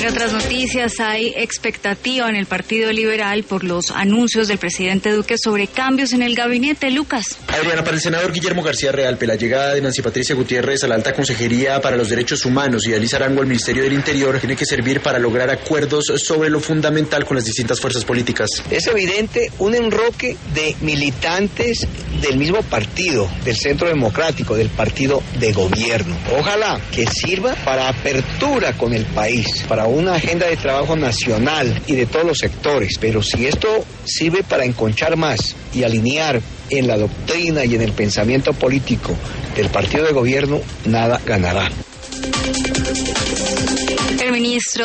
En otras noticias, hay expectativa en el Partido Liberal por los anuncios del presidente Duque sobre cambios en el gabinete. Lucas. Adriana, para el senador Guillermo García Realpe, la llegada de Nancy Patricia Gutiérrez a la Alta Consejería para los Derechos Humanos y de Alice Arango al Ministerio del Interior tiene que servir para lograr acuerdos sobre lo fundamental con las distintas fuerzas políticas. Es evidente un enroque de militantes del mismo partido, del Centro Democrático, del partido de gobierno. Ojalá que sirva para apertura con el país, para una agenda de trabajo nacional y de todos los sectores. Pero si esto sirve para enconchar más y alinear en la doctrina y en el pensamiento político del partido de gobierno, nada ganará. El ministro